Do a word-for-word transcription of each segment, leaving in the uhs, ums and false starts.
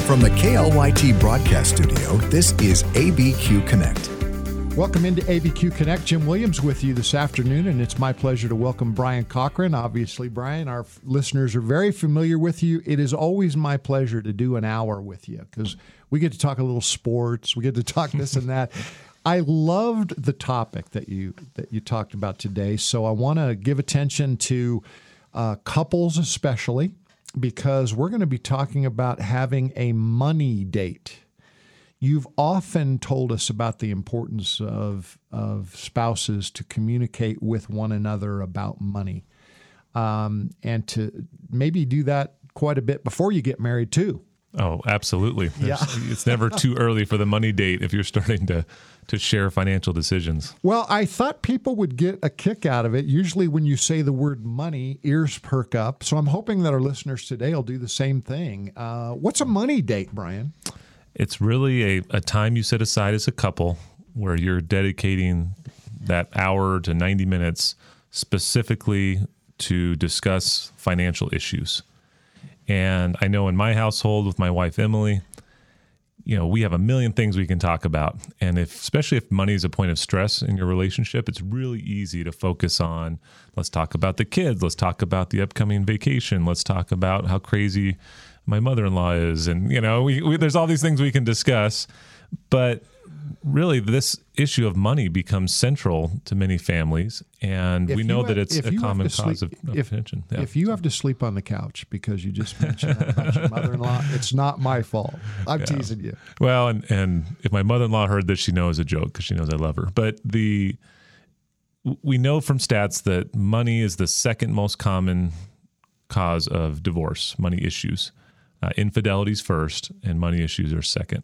From the K L Y T broadcast studio, this is A B Q Connect. Welcome into A B Q Connect. Jim Williams with you this afternoon, and it's my pleasure to welcome Brian Cochran. Obviously, Brian, our f- listeners are very familiar with you. It is always my pleasure to do an hour with you because we get to talk a little sports, we get to talk this and that. I loved the topic that you that you talked about today, so I want to give attention to uh, couples especially, because we're going to be talking about having a money date. You've often told us about the importance of of spouses to communicate with one another about money, um, and to maybe do that quite a bit before you get married too. Oh, absolutely. Yeah. It's never too early for the money date if you're starting to, to share financial decisions. Well, I thought people would get a kick out of it. Usually when you say the word money, ears perk up. So I'm hoping that our listeners today will do the same thing. Uh, what's a money date, Brian? It's really a, a time you set aside as a couple where you're dedicating that hour to ninety minutes specifically to discuss financial issues. And I know in my household with my wife, Emily, you know, we have a million things we can talk about. And if, especially if money is a point of stress in your relationship, it's really easy to focus on, let's talk about the kids. Let's talk about the upcoming vacation. Let's talk about how crazy my mother-in-law is. And, you know, we, we, there's all these things we can discuss. But really, this issue of money becomes central to many families, and If we know you that have- it's if a you have common to cause sleep- of, of if- tension. Yeah. If you have to sleep on the couch because you just mentioned that about your mother-in-law, it's not my fault. I'm Yeah. teasing you. Well, and, and if my mother-in-law heard this, she knows a joke because she knows I love her. But the we know from stats that money is the second most common cause of divorce, money issues. Uh, infidelity's first, and money issues are second.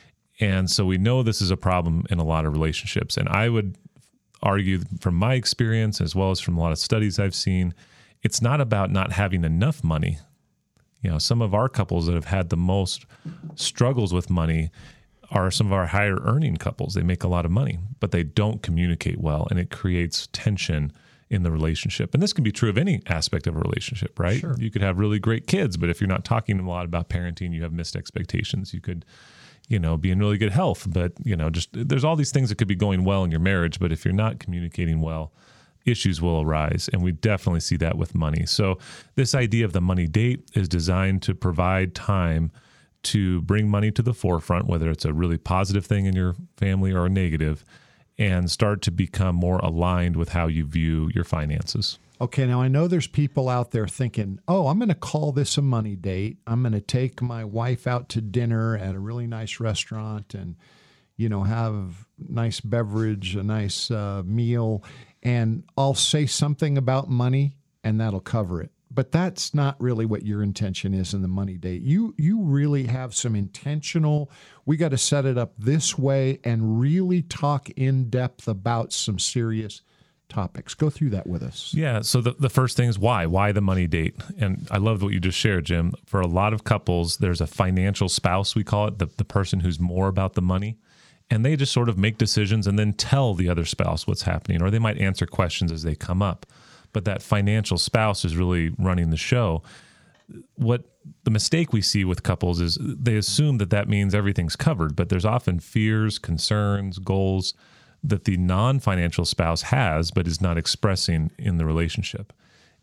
And so we know this is a problem in a lot of relationships. And I would argue from my experience, as well as from a lot of studies I've seen, it's not about not having enough money. You know, some of our couples that have had the most struggles with money are some of our higher earning couples. They make a lot of money, but they don't communicate well, and it creates tension in the relationship. And this can be true of any aspect of a relationship, right? Sure. You could have really great kids, but if you're not talking a lot about parenting, you have missed expectations. You could, you know, be in really good health, but, you know, just there's all these things that could be going well in your marriage, but if you're not communicating well, issues will arise. And we definitely see that with money. So this idea of the money date is designed to provide time to bring money to the forefront, whether it's a really positive thing in your family or a negative, and start to become more aligned with how you view your finances. Okay, now I know there's people out there thinking, oh, I'm going to call this a money date. I'm going to take my wife out to dinner at a really nice restaurant and, you know, have nice beverage, a nice uh, meal, and I'll say something about money and that'll cover it. But that's not really what your intention is in the money date. You you really have some intentional, we got to set it up this way and really talk in depth about some serious topics. Go through that with us. Yeah. So the, the first thing is why? Why the money date? And I loved what you just shared, Jim. For a lot of couples, there's a financial spouse, we call it, the, the person who's more about the money. And they just sort of make decisions and then tell the other spouse what's happening, or they might answer questions as they come up. But that financial spouse is really running the show. What the mistake we see with couples is they assume that that means everything's covered, but there's often fears, concerns, goals that the non-financial spouse has, but is not expressing in the relationship.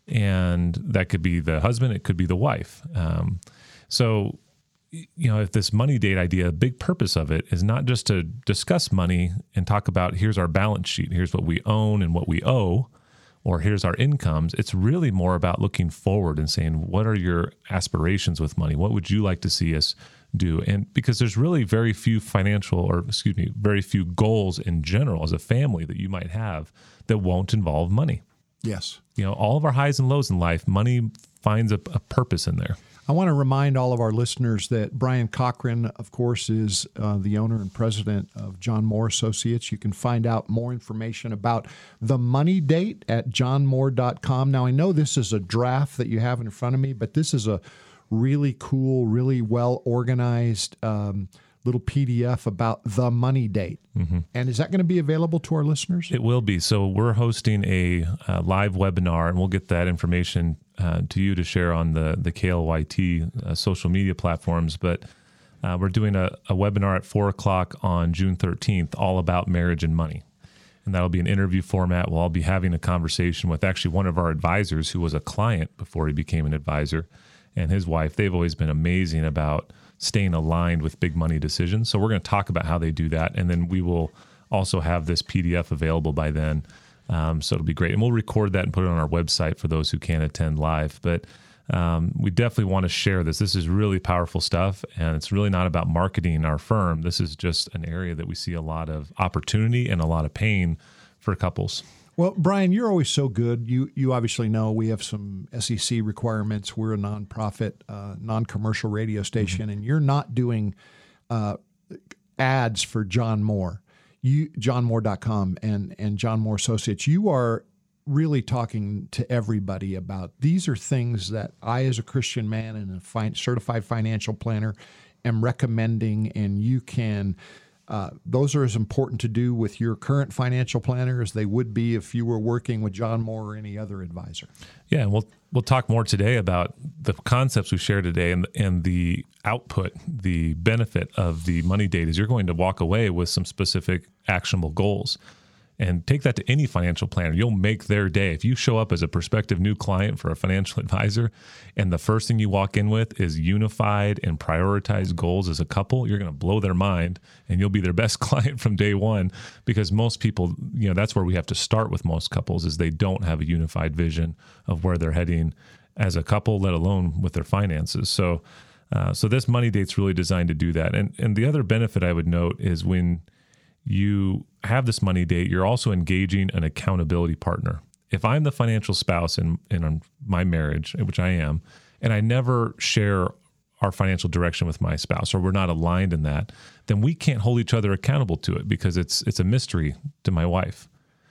And that could be the husband, it could be the wife. Um, so, you know, if this money date idea, a big purpose of it is not just to discuss money and talk about here's our balance sheet, here's what we own and what we owe, or here's our incomes. It's really more about looking forward and saying, what are your aspirations with money? What would you like to see us do? And because there's really very few financial, or excuse me, very few goals in general as a family that you might have that won't involve money. Yes. You know, all of our highs and lows in life, money finds a, a purpose in there. I want to remind all of our listeners that Brian Cochran, of course, is uh, the owner and president of John Moore Associates. You can find out more information about the money date at john moore dot com. Now, I know this is a draft that you have in front of me, but this is a really cool, really well-organized um, little P D F about the money date. Mm-hmm. And is that going to be available to our listeners? It will be. So we're hosting a, a live webinar, and we'll get that information uh, to you to share on the, the K L Y T uh, social media platforms. But Uh, we're doing a, a webinar at four o'clock on June thirteenth, all about marriage and money. And that'll be an interview format. We'll all be having a conversation with actually one of our advisors who was a client before he became an advisor, and his wife. They've always been amazing about staying aligned with big money decisions. So we're going to talk about how they do that. And then we will also have this P D F available by then. Um, so it'll be great. And we'll record that and put it on our website for those who can't attend live. But um, we definitely want to share this. This is really powerful stuff. And it's really not about marketing our firm. This is just an area that we see a lot of opportunity and a lot of pain for couples. Well, Brian, you're always so good. You you obviously know we have some S E C requirements. We're a nonprofit, uh, non-commercial radio station, mm-hmm. and you're not doing uh, ads for John Moore, you john moore dot com and and John Moore Associates. You are really talking to everybody about these are things that I, as a Christian man and a fi- certified financial planner, am recommending, and you can. Uh, those are as important to do with your current financial planner as they would be if you were working with John Moore or any other advisor. Yeah, we'll we'll talk more today about the concepts we shared today and and the output, the benefit of the money date is you're going to walk away with some specific actionable goals. And take that to any financial planner. You'll make their day. If you show up as a prospective new client for a financial advisor, and the first thing you walk in with is unified and prioritized goals as a couple, you're going to blow their mind, and you'll be their best client from day one. Because most people, you know, that's where we have to start with most couples, is they don't have a unified vision of where they're heading as a couple, let alone with their finances. So, uh, so this money date's really designed to do that. And and the other benefit I would note is when you have this money date, you're also engaging an accountability partner. If I'm the financial spouse in, in my marriage, which I am, and I never share our financial direction with my spouse, or we're not aligned in that, then we can't hold each other accountable to it because it's it's a mystery to my wife.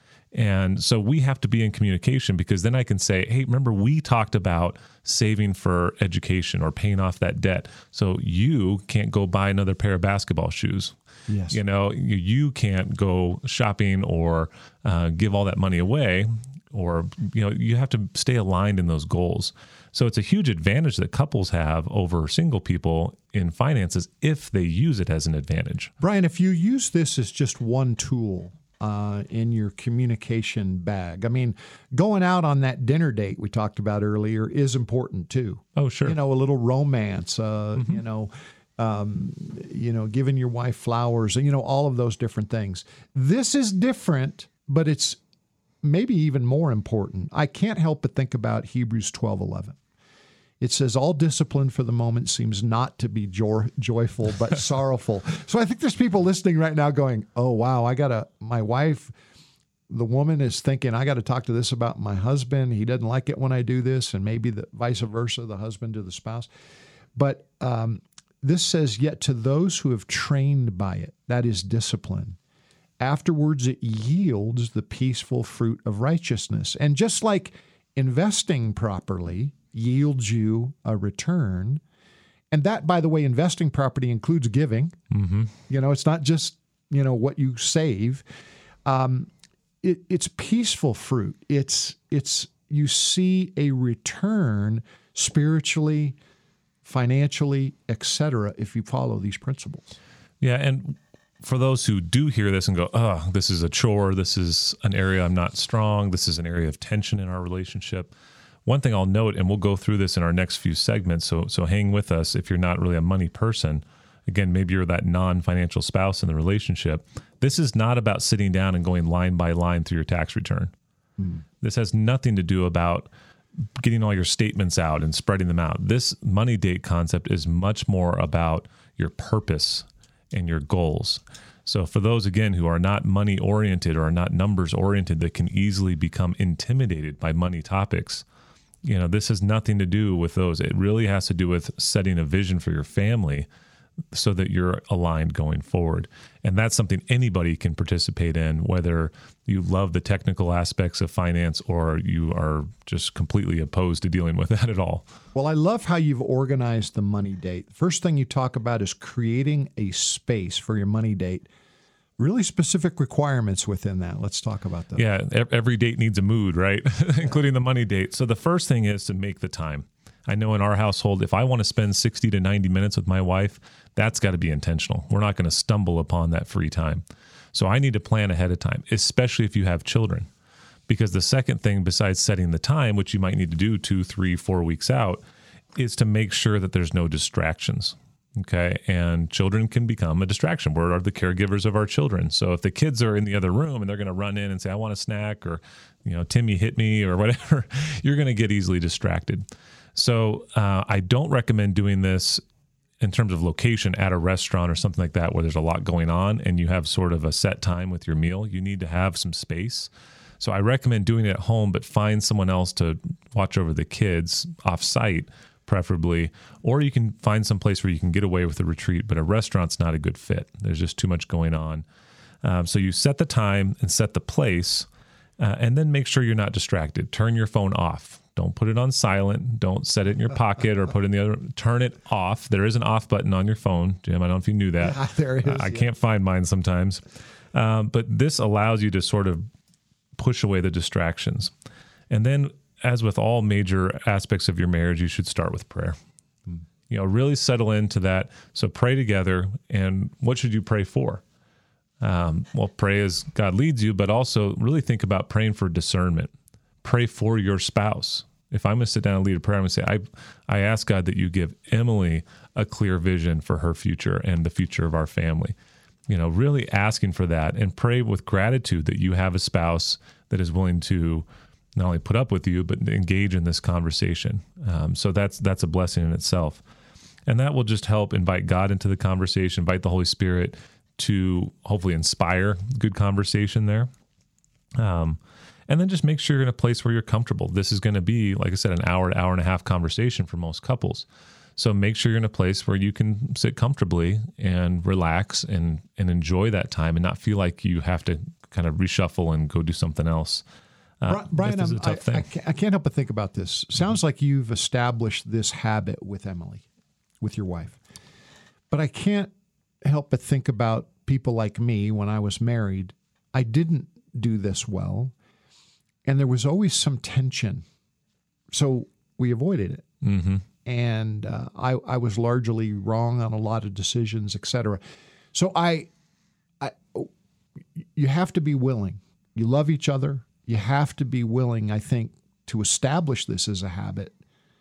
And so we have to be in communication, because then I can say, hey, remember we talked about saving for education or paying off that debt. So you can't go buy another pair of basketball shoes. Yes. You know, you, you can't go shopping or uh, give all that money away, or, you know, you have to stay aligned in those goals. So it's a huge advantage that couples have over single people in finances if they use it as an advantage. Brian, if you use this as just one tool uh, in your communication bag, I mean, going out on that dinner date we talked about earlier is important too. Oh, sure. You know, a little romance, uh, Mm-hmm. you know, Um, you know, giving your wife flowers, and, you know, all of those different things. This is different, but it's maybe even more important. I can't help but think about Hebrews twelve eleven. It says, all discipline for the moment seems not to be joy- joyful, but sorrowful. So I think there's people listening right now going, oh, wow, I got to, my wife, the woman is thinking, I got to talk to this about my husband. He doesn't like it when I do this, and maybe the vice versa, the husband to the spouse. But, um, this says, yet to those who have trained by it, that is discipline, afterwards it yields the peaceful fruit of righteousness. And just like investing properly yields you a return, and that, by the way, investing properly includes giving. Mm-hmm. You know, it's not just, you know, what you save. Um, it, it's peaceful fruit. It's, it's, you see a return spiritually, financially, et cetera, if you follow these principles. Yeah, and for those who do hear this and go, oh, this is a chore, this is an area I'm not strong, this is an area of tension in our relationship, one thing I'll note, and we'll go through this in our next few segments, so so hang with us if you're not really a money person. Again, maybe you're that non-financial spouse in the relationship. This is not about sitting down and going line by line through your tax return. Mm. This has nothing to do about getting all your statements out and spreading them out. This money date concept is much more about your purpose and your goals. So for those, again, who are not money oriented or are not numbers oriented, that can easily become intimidated by money topics, you know, this has nothing to do with those. It really has to do with setting a vision for your family so that you're aligned going forward. And that's something anybody can participate in, whether you love the technical aspects of finance or you are just completely opposed to dealing with that at all. Well, I love how you've organized the money date. The first thing you talk about is creating a space for your money date. Really specific requirements within that. Let's talk about that. Yeah, every date needs a mood, right? Including the money date. So the first thing is to make the time. I know in our household, if I want to spend sixty to ninety minutes with my wife, that's got to be intentional. We're not going to stumble upon that free time. So I need to plan ahead of time, especially if you have children. Because the second thing besides setting the time, which you might need to do two, three, four weeks out, is to make sure that there's no distractions. Okay. And children can become a distraction. We're the caregivers of our children. So if the kids are in the other room and they're going to run in and say, I want a snack, or, you know, Timmy hit me or whatever, you're going to get easily distracted. So uh, I don't recommend doing this in terms of location at a restaurant or something like that, where there's a lot going on and you have sort of a set time with your meal. You need to have some space. So I recommend doing it at home, but find someone else to watch over the kids off-site, preferably, or you can find some place where you can get away with a retreat, but a restaurant's not a good fit. There's just too much going on. Um, so you set the time and set the place, uh, and then make sure you're not distracted. Turn your phone off. Don't put it on silent. Don't set it in your pocket or put it in the other. Turn it off. There is an off button on your phone, Jim. I don't know if you knew that. Yeah, there is. Uh, I yeah. can't find mine sometimes. Um, but this allows you to sort of push away the distractions. And then, as with all major aspects of your marriage, you should start with prayer. Mm. You know, really settle into that. So pray together. And what should you pray for? Um, well, pray as God leads you, but also really think about praying for discernment. Pray for your spouse. If I'm going to sit down and lead a prayer, I'm going to say, I, I ask God that you give Emily a clear vision for her future and the future of our family. You know, really asking for that, and pray with gratitude that you have a spouse that is willing to not only put up with you, but engage in this conversation. Um, so that's that's a blessing in itself. And that will just help invite God into the conversation, invite the Holy Spirit to hopefully inspire good conversation there. Um, and then just make sure you're in a place where you're comfortable. This is going to be, like I said, an hour, hour and a half conversation for most couples. So make sure you're in a place where you can sit comfortably and relax and, and enjoy that time and not feel like you have to kind of reshuffle and go do something else. Uh, Brian, this is a tough I, thing. I, can't, I can't help but think about this. Sounds like you've established this habit with Emily, with your wife. But I can't help but think about people like me when I was married. I didn't do this well, and there was always some tension. So we avoided it. Mm-hmm. And uh, I, I was largely wrong on a lot of decisions, et cetera. So I, I, you have to be willing. You love each other. You have to be willing, I think, to establish this as a habit,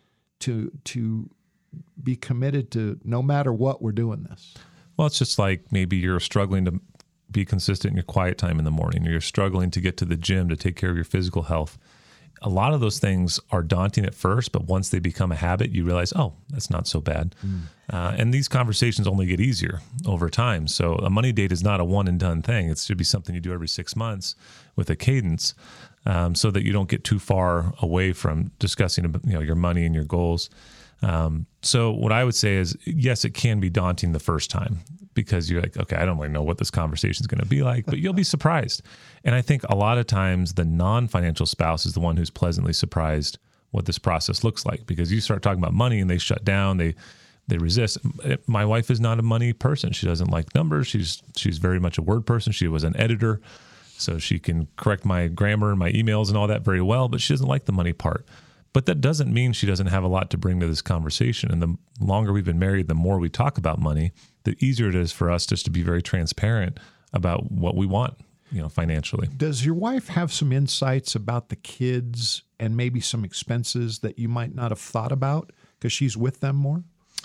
to to be committed to no matter what, we're doing this. Well, it's just like maybe you're struggling to be consistent in your quiet time in the morning, or you're struggling to get to the gym to take care of your physical health. A lot of those things are daunting at first, but once they become a habit, you realize, oh, that's not so bad. Mm. Uh, and these conversations only get easier over time. So a money date is not a one and done thing. It should be something you do every six months with a cadence, um, so that you don't get too far away from discussing, you know, your money and your goals. Um, so what I would say is, yes, it can be daunting the first time, because you're like, okay, I don't really know what this conversation is going to be like, but you'll be surprised. And I think a lot of times the non-financial spouse is the one who's pleasantly surprised what this process looks like, because you start talking about money and they shut down, they they resist. My wife is not a money person. She doesn't like numbers. She's she's very much a word person. She was an editor, so she can correct my grammar and my emails and all that very well, but she doesn't like the money part. But that doesn't mean she doesn't have a lot to bring to this conversation. And the longer we've been married, the more we talk about money, the easier it is for us just to be very transparent about what we want, you know, financially. Does your wife have some insights about the kids and maybe some expenses that you might not have thought about because she's with them more?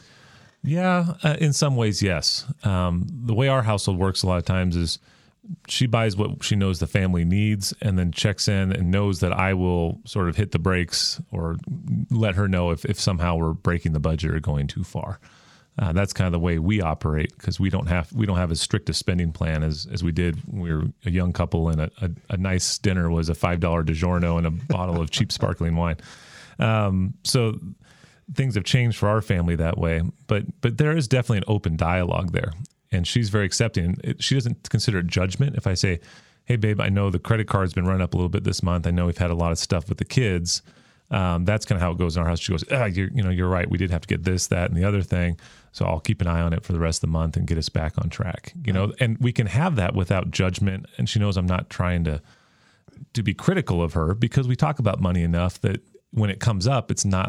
Yeah, uh, in some ways, yes. Um, the way our household works a lot of times is she buys what she knows the family needs and then checks in and knows that I will sort of hit the brakes or let her know if, if somehow we're breaking the budget or going too far. Uh, that's kind of the way we operate, because we don't have we don't have as strict a spending plan as as we did when we were a young couple, and a, a, a nice dinner was a five dollar DiGiorno and a bottle of cheap sparkling wine. Um, so things have changed for our family that way, but but there is definitely an open dialogue there. And she's very accepting. She doesn't consider it judgment. If I say, hey, babe, I know the credit card's been running up a little bit this month. I know we've had a lot of stuff with the kids. Um, that's kind of how it goes in our house. She goes, ah, you're, you know, you're right. We did have to get this, that, and the other thing. So I'll keep an eye on it for the rest of the month and get us back on track. You know, and we can have that without judgment. And she knows I'm not trying to to be critical of her, because we talk about money enough that when it comes up, it's not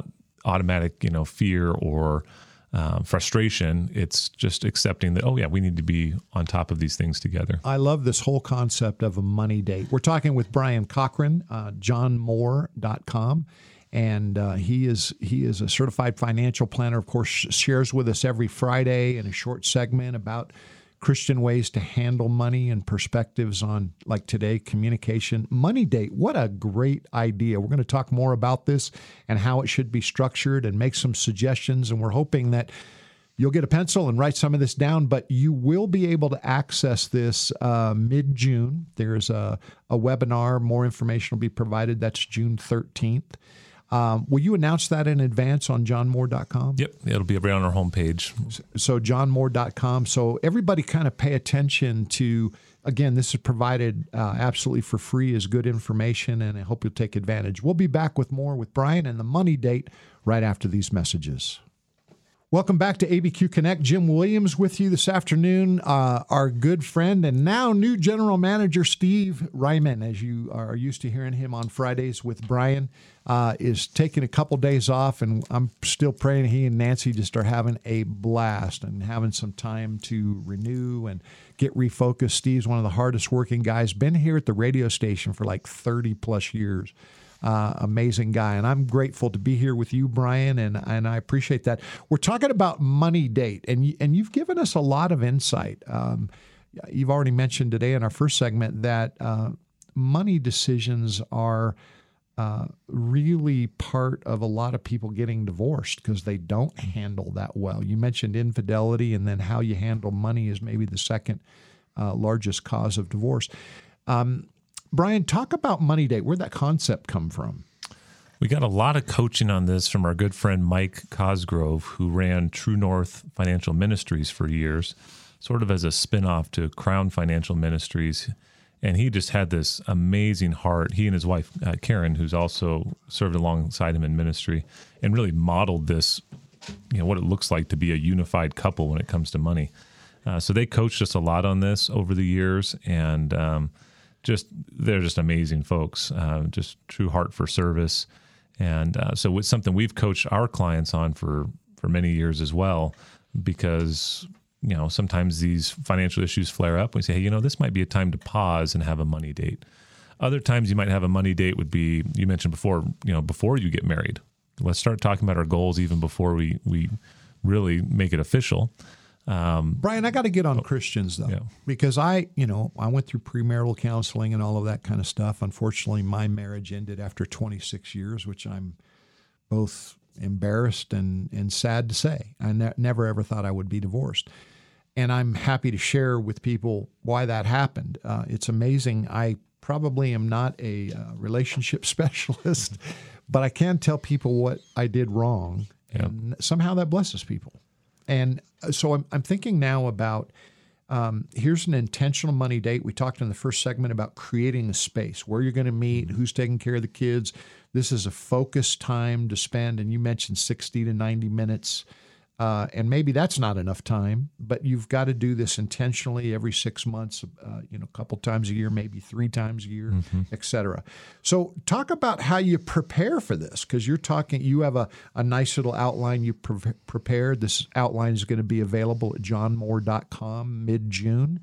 automatic, you know, fear or um, frustration. It's just accepting that, oh yeah, we need to be on top of these things together. I love this whole concept of a money date. We're talking with Brian Cochran, uh, john moore dot com. And uh, he is he is a certified financial planner, of course, shares with us every Friday in a short segment about Christian ways to handle money and perspectives on, like today, communication. Money date, what a great idea. We're going to talk more about this and how it should be structured and make some suggestions. And we're hoping that you'll get a pencil and write some of this down, but you will be able to access this uh, mid-June. There's a, a webinar. More information will be provided. That's June thirteenth. Um, will you announce that in advance on john moore dot com? Yep, it'll be right on our homepage. So john moore dot com. So everybody kind of pay attention to, again, this is provided uh, absolutely for free as good information, and I hope you'll take advantage. We'll be back with more with Brian and the money date right after these messages. Welcome back to A B Q Connect. Jim Williams with you this afternoon. Uh, our good friend and now new general manager, Steve Ryman, as you are used to hearing him on Fridays with Brian, uh, is taking a couple days off, and I'm still praying he and Nancy just are having a blast and having some time to renew and get refocused. Steve's one of the hardest working guys, been here at the radio station for like thirty plus years. Uh, amazing guy. And I'm grateful to be here with you, Brian, and, and I appreciate that. We're talking about money date, and, you, and you've given us a lot of insight. Um, you've already mentioned today in our first segment that uh, money decisions are uh, really part of a lot of people getting divorced because they don't handle that well. You mentioned infidelity, and then how you handle money is maybe the second uh, largest cause of divorce. Um Brian, talk about money date. Where'd that concept come from? We got a lot of coaching on this from our good friend Mike Cosgrove, who ran True North Financial Ministries for years, sort of as a spinoff to Crown Financial Ministries. And he just had this amazing heart. He and his wife, uh, Karen, who's also served alongside him in ministry, and really modeled this, you know, what it looks like to be a unified couple when it comes to money. Uh, so they coached us a lot on this over the years, and um, Just they're just amazing folks, uh, just true heart for service. And uh, so it's something we've coached our clients on for, for many years as well, because, you know, sometimes these financial issues flare up. We say, hey, you know, this might be a time to pause and have a money date. Other times you might have a money date would be, you mentioned before, you know, before you get married. Let's start talking about our goals even before we, we really make it official. Um, Brian, I got to get on oh, Christians, though, yeah. because I, you know, I went through premarital counseling and all of that kind of stuff. Unfortunately, my marriage ended after twenty-six years, which I'm both embarrassed and, and sad to say. I ne- never, ever thought I would be divorced. And I'm happy to share with people why that happened. Uh, it's amazing. I probably am not a uh, relationship specialist, but I can tell people what I did wrong. Yeah. And somehow that blesses people. And so I'm, I'm thinking now about, um, here's an intentional money date. We talked in the first segment about creating a space, where you're going to meet, who's taking care of the kids. This is a focused time to spend, and you mentioned sixty to ninety minutes. Uh, and maybe that's not enough time, but you've got to do this intentionally every six months, uh, you know, a couple times a year, maybe three times a year, mm-hmm. et cetera. So talk about how you prepare for this, because you're talking, you have a, a nice little outline you pre- prepared. This outline is going to be available at john moore dot com mid-June.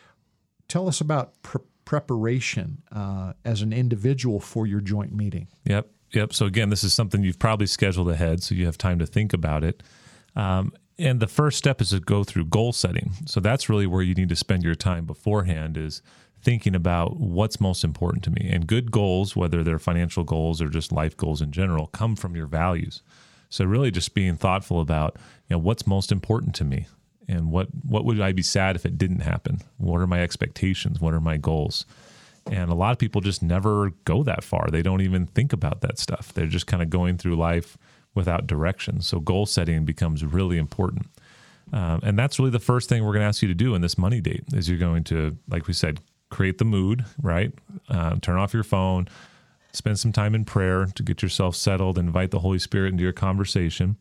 Tell us about pre- preparation uh, as an individual for your joint meeting. Yep, yep. So again, this is something you've probably scheduled ahead, so you have time to think about it. Um, and the first step is to go through goal setting. So that's really where you need to spend your time beforehand, is thinking about what's most important to me. And good goals, whether they're financial goals or just life goals in general, come from your values. So really just being thoughtful about, you know, what's most important to me, and what, what would I be sad if it didn't happen? What are my expectations? What are my goals? And a lot of people just never go that far. They don't even think about that stuff. They're just kind of going through life without direction. So goal setting becomes really important. Um, and that's really the first thing we're going to ask you to do in this money date, is you're going to, like we said, create the mood, right? Uh, turn off your phone, spend some time in prayer to get yourself settled, invite the Holy Spirit into your conversation.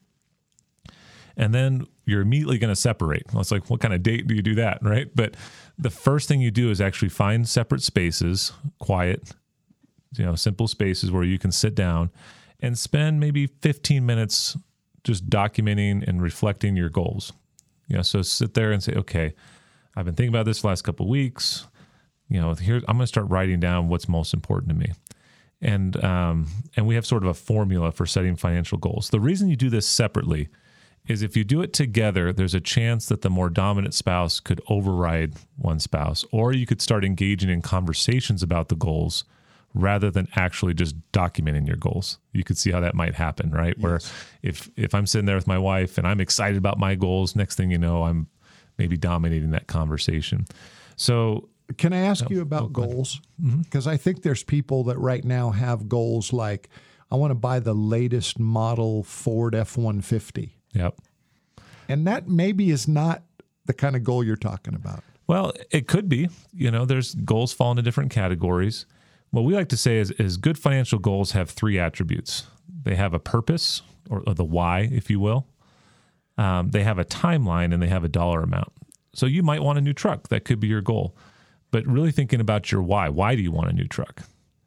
And then you're immediately going to separate. Well, it's like, what kind of date do you do that, right? But the first thing you do is actually find separate spaces, quiet, you know, simple spaces where you can sit down. and spend maybe fifteen minutes just documenting and reflecting your goals. You know, so sit there and say, okay, I've been thinking about this the last couple of weeks. You know, here I'm going to start writing down what's most important to me. And um, and we have sort of a formula for setting financial goals. The reason you do this separately is if you do it together, there's a chance that the more dominant spouse could override one spouse, or you could start engaging in conversations about the goals rather than actually just documenting your goals. You could see how that might happen, right? Yes. Where if if I'm sitting there with my wife and I'm excited about my goals, next thing you know, I'm maybe dominating that conversation. So can I ask oh, you about oh, goals? Because mm-hmm. I think there's people that right now have goals like, I want to buy the latest model Ford F one fifty. Yep. And that maybe is not the kind of goal you're talking about. Well, it could be. You know, there's goals fall into different categories. What we like to say is, is good financial goals have three attributes. They have a purpose, or, or the why, if you will. Um, they have a timeline, and they have a dollar amount. So you might want a new truck. That could be your goal. But really thinking about your why. Why do you want a new truck?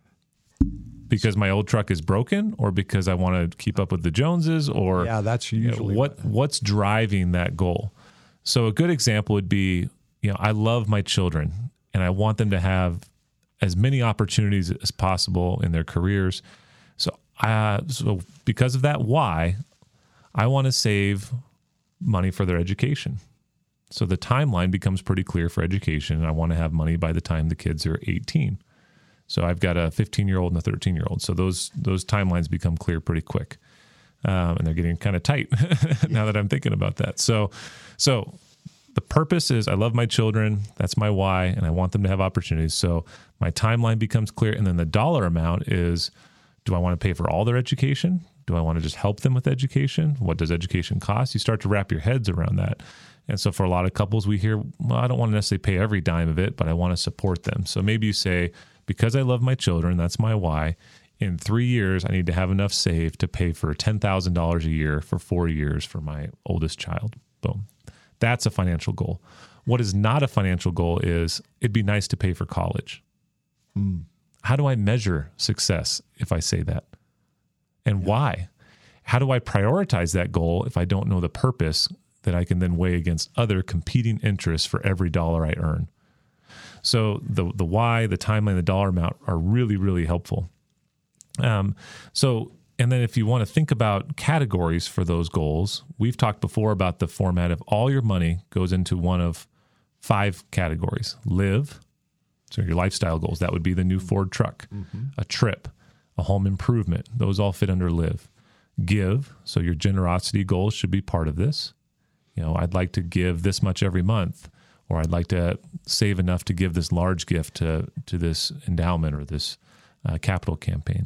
Because my old truck is broken, or because I want to keep up with the Joneses, or yeah, that's usually you know, what what's driving that goal. So a good example would be, you know, I love my children and I want them to have as many opportunities as possible in their careers. So, uh, so because of that why, I want to save money for their education. So the timeline becomes pretty clear for education, and I want to have money by the time the kids are eighteen. So I've got a fifteen-year-old and a thirteen-year-old. So those those timelines become clear pretty quick, um, and they're getting kind of tight now that I'm thinking about that. So, so the purpose is I love my children. That's my why, and I want them to have opportunities. So my timeline becomes clear, and then the dollar amount is: do I want to pay for all their education? Do I want to just help them with education? What does education cost? You start to wrap your heads around that. And so for a lot of couples, we hear, well, I don't want to necessarily pay every dime of it, but I want to support them. So maybe you say, because I love my children, that's my why. In three years, I need to have enough saved to pay for ten thousand dollars a year for four years for my oldest child. Boom. That's a financial goal. What is not a financial goal is it'd be nice to pay for college. Mm. How do I measure success if I say that? And yeah. why? How do I prioritize that goal if I don't know the purpose that I can then weigh against other competing interests for every dollar I earn? So the the why, the timeline, the dollar amount are really, really helpful. Um, so, and then if you want to think about categories for those goals, we've talked before about the format of all your money goes into one of five categories. Live, so your lifestyle goals, that would be the new Ford truck, mm-hmm. a trip, a home improvement. Those all fit under live. Give, so your generosity goals should be part of this. You know, I'd like to give this much every month, or I'd like to save enough to give this large gift to, to this endowment or this uh, capital campaign.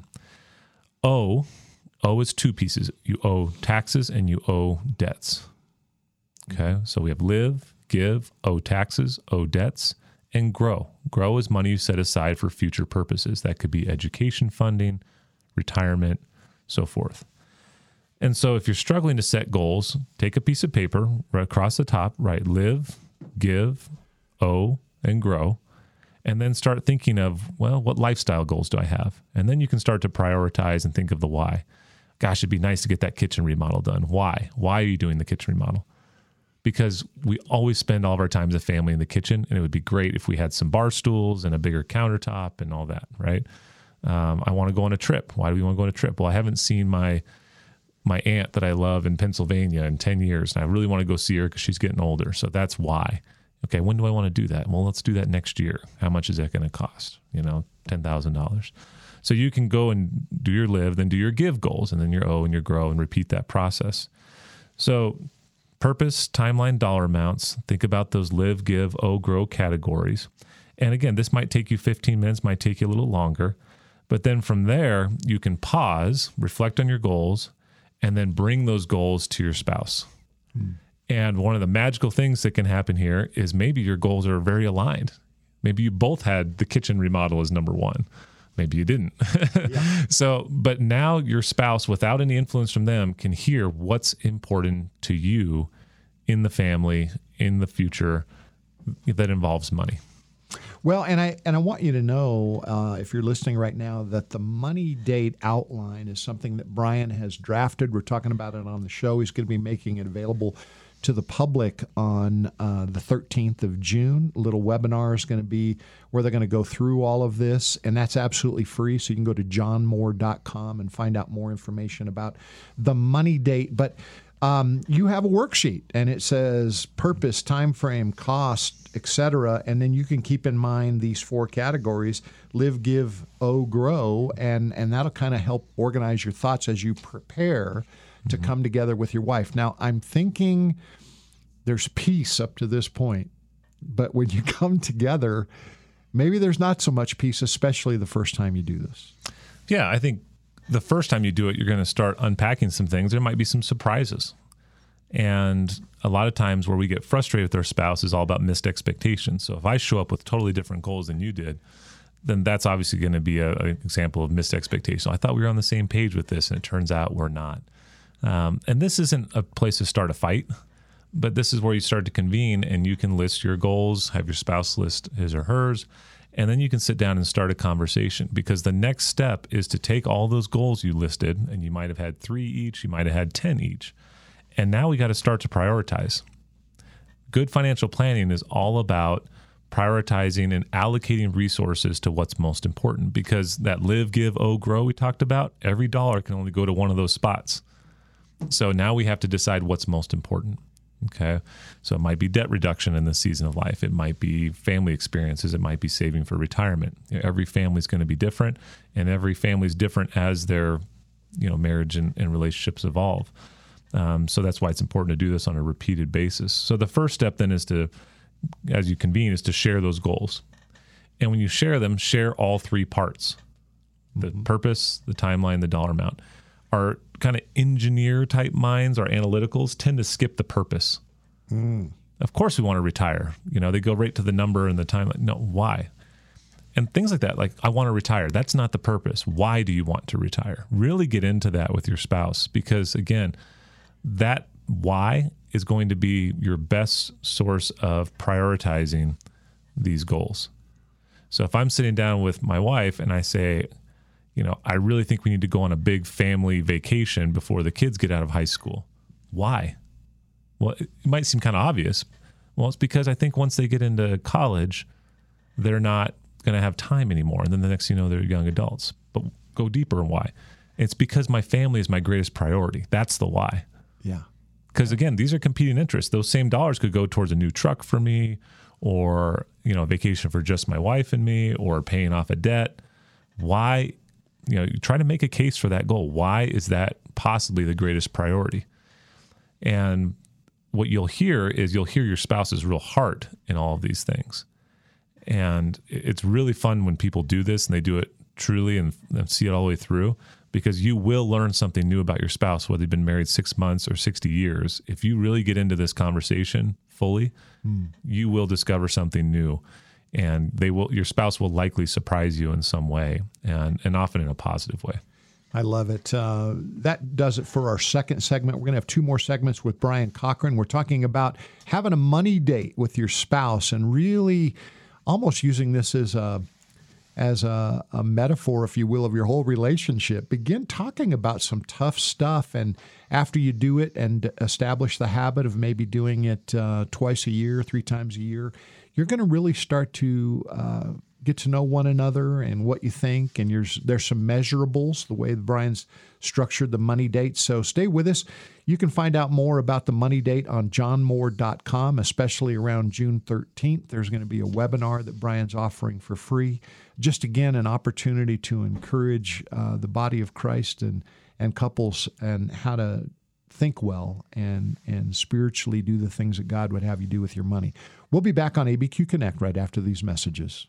O, O is two pieces. You owe taxes and you owe debts. Okay, so we have live, give, owe taxes, owe debts, and grow. Grow is money you set aside for future purposes. That could be education funding, retirement, so forth. And so if you're struggling to set goals, take a piece of paper, right across the top, write live, give, owe, and grow, and then start thinking of, well, what lifestyle goals do I have? And then you can start to prioritize and think of the why. Gosh, it'd be nice to get that kitchen remodel done. Why? Why are you doing the kitchen remodel? Because we always spend all of our time as a family in the kitchen, and it would be great if we had some bar stools and a bigger countertop and all that, right? Um, I want to go on a trip. Why do we want to go on a trip? Well, I haven't seen my my aunt that I love in Pennsylvania in ten years, and I really want to go see her because she's getting older. So that's why. Okay, when do I want to do that? Well, let's do that next year. How much is that going to cost? You know, ten thousand dollars. So you can go and do your live, then do your give goals, and then your owe and your grow, and repeat that process. So purpose, timeline, dollar amounts. Think about those live, give, owe, grow categories. And again, this might take you fifteen minutes, might take you a little longer. But then from there, you can pause, reflect on your goals, and then bring those goals to your spouse. Hmm. And one of the magical things that can happen here is maybe your goals are very aligned. Maybe you both had the kitchen remodel as number one. Maybe you didn't. Yeah. So, but now your spouse, without any influence from them, can hear what's important to you in the family, in the future, that involves money. Well, and I and I want you to know, uh, if you're listening right now, that the money date outline is something that Brian has drafted. We're talking about it on the show. He's going to be making it available to the public on uh, the thirteenth of June. A little webinar is going to be where they're going to go through all of this, and that's absolutely free. So you can go to john moore dot com and find out more information about the money date. But um, you have a worksheet, and it says purpose, time frame, cost, et cetera, and then you can keep in mind these four categories: live, give, owe, grow, and and that'll kind of help organize your thoughts as you prepare to come together with your wife. Now, I'm thinking there's peace up to this point, but when you come together, maybe there's not so much peace, especially the first time you do this. Yeah, I think the first time you do it, you're going to start unpacking some things. There might be some surprises. And a lot of times where we get frustrated with our spouse is all about missed expectations. So if I show up with totally different goals than you did, then that's obviously going to be a, an example of missed expectation. I thought we were on the same page with this, and it turns out we're not. Um, and this isn't a place to start a fight, but this is where you start to convene, and you can list your goals, have your spouse list his or hers, and then you can sit down and start a conversation, because the next step is to take all those goals you listed, and you might have had three each, you might have had ten each, and now we got to start to prioritize. Good financial planning is all about prioritizing and allocating resources to what's most important, because that live, give, owe, grow we talked about, every dollar can only go to one of those spots. So now we have to decide what's most important. Okay. So it might be debt reduction in this season of life. It might be family experiences. It might be saving for retirement. You know, every family is going to be different, and every family is different as their, you know, marriage and, and relationships evolve. Um, so that's why it's important to do this on a repeated basis. So the first step then is to, as you convene, is to share those goals. And when you share them, share all three parts: the mm-hmm. purpose, the timeline, the dollar amount. Our kind of engineer type minds, our analyticals, tend to skip the purpose. Mm. Of course we want to retire. You know, they go right to the number and the timeline. No, why? And things like that, like, I want to retire. That's not the purpose. Why do you want to retire? Really get into that with your spouse, because again, that why is going to be your best source of prioritizing these goals. So if I'm sitting down with my wife and I say, you know, I really think we need to go on a big family vacation before the kids get out of high school. Why? Well, it might seem kind of obvious. Well, it's because I think once they get into college, they're not going to have time anymore. And then the next thing you know, they're young adults. But go deeper on why. It's because my family is my greatest priority. That's the why. Yeah. Because again, these are competing interests. Those same dollars could go towards a new truck for me, or, you know, a vacation for just my wife and me, or paying off a debt. Why? You know, you try to make a case for that goal. Why is that possibly the greatest priority? And what you'll hear is you'll hear your spouse's real heart in all of these things. And it's really fun when people do this and they do it truly and, and see it all the way through, because you will learn something new about your spouse, whether you've been married six months or sixty years. If you really get into this conversation fully, mm. you will discover something new. And they will, your spouse will likely surprise you in some way, and, and often in a positive way. I love it. Uh, that does it for our second segment. We're going to have two more segments with Brian Cochran. We're talking about having a money date with your spouse, and really almost using this as a as a, a metaphor, if you will, of your whole relationship. Begin talking about some tough stuff, and after you do it and establish the habit of maybe doing it uh, twice a year, three times a year, you're going to really start to uh, get to know one another and what you think. And there's, there's some measurables, the way Brian's structured the money date. So stay with us. You can find out more about the money date on john moore dot com, especially around June thirteenth. There's going to be a webinar that Brian's offering for free. Just, again, an opportunity to encourage uh, the body of Christ and, and couples, and how to think well and, and spiritually do the things that God would have you do with your money. We'll be back on A B Q Connect right after these messages.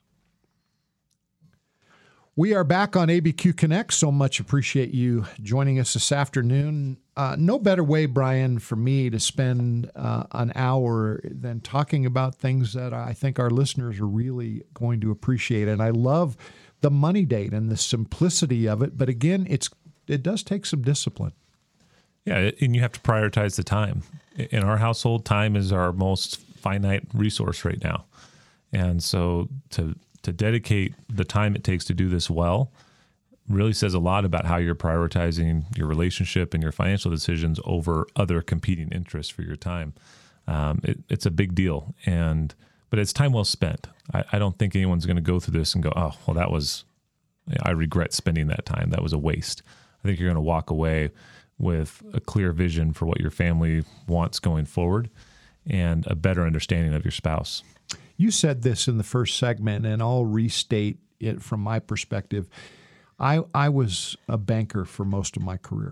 We are back on A B Q Connect. So much appreciate you joining us this afternoon. Uh, no better way, Brian, for me to spend uh, an hour than talking about things that I think our listeners are really going to appreciate. And I love the money date and the simplicity of it. But again, it's it does take some discipline. Yeah, and you have to prioritize the time. In our household, time is our most finite resource right now. And so to to dedicate the time it takes to do this well really says a lot about how you're prioritizing your relationship and your financial decisions over other competing interests for your time. Um, it, it's a big deal, and but it's time well spent. I, I don't think anyone's going to go through this and go, oh, well, that was, I regret spending that time. That was a waste. I think you're going to walk away with a clear vision for what your family wants going forward and a better understanding of your spouse. You said this in the first segment, and I'll restate it from my perspective. I I was a banker for most of my career,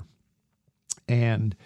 and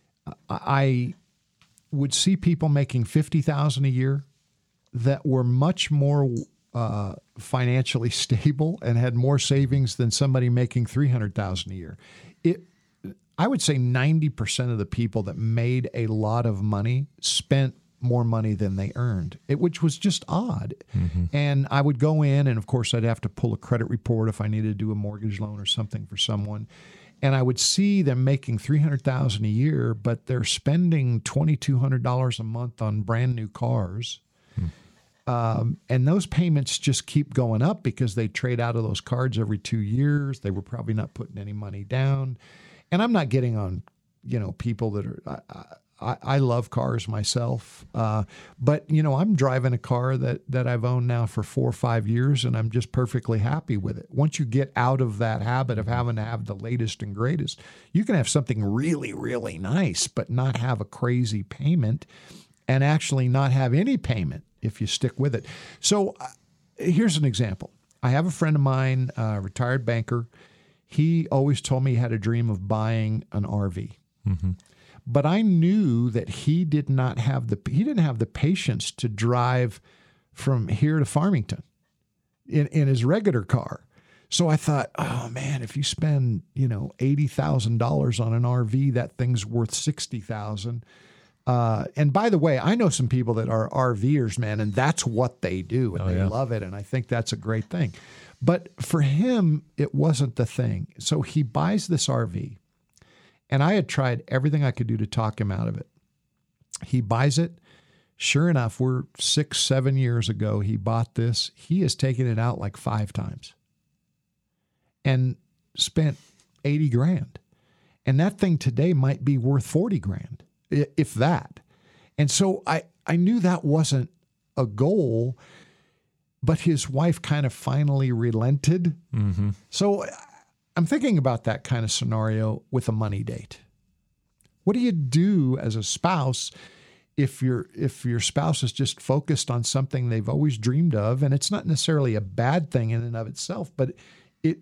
I would see people making fifty thousand dollars a year that were much more uh, financially stable and had more savings than somebody making three hundred thousand dollars a year. It, I would say ninety percent of the people that made a lot of money spent more money than they earned, it, which was just odd. Mm-hmm. And I would go in, and of course I'd have to pull a credit report if I needed to do a mortgage loan or something for someone. And I would see them making three hundred thousand dollars a year, but they're spending twenty-two hundred dollars a month on brand new cars. Hmm. Um, and those payments just keep going up because they trade out of those cards every two years. They were probably not putting any money down. And I'm not getting on, you know, people that are, I, I, I love cars myself. Uh, but, you know, I'm driving a car that, that I've owned now for four or five years, and I'm just perfectly happy with it. Once you get out of that habit of having to have the latest and greatest, you can have something really, really nice, but not have a crazy payment and actually not have any payment if you stick with it. So uh, here's an example. I have a friend of mine, a uh, retired banker. He always told me he had a dream of buying an R V. Mm-hmm. But I knew that he did not have the he didn't have the patience to drive from here to Farmington in, in his regular car. So I thought, oh man, if you spend, you know, eighty thousand dollars on an R V, that thing's worth sixty thousand dollars. Uh, and by the way, I know some people that are RVers, man, and that's what they do, and oh, they yeah. love it, and I think that's a great thing. But for him, it wasn't the thing. So he buys this R V, and I had tried everything I could do to talk him out of it. He buys it. Sure enough, we're six, seven years ago, he bought this. He has taken it out like five times and spent eighty grand. And that thing today might be worth forty grand. If that. And so I, I knew that wasn't a goal, but his wife kind of finally relented. Mm-hmm. So I'm thinking about that kind of scenario with a money date. What do you do as a spouse if your if your spouse is just focused on something they've always dreamed of? And it's not necessarily a bad thing in and of itself, but it,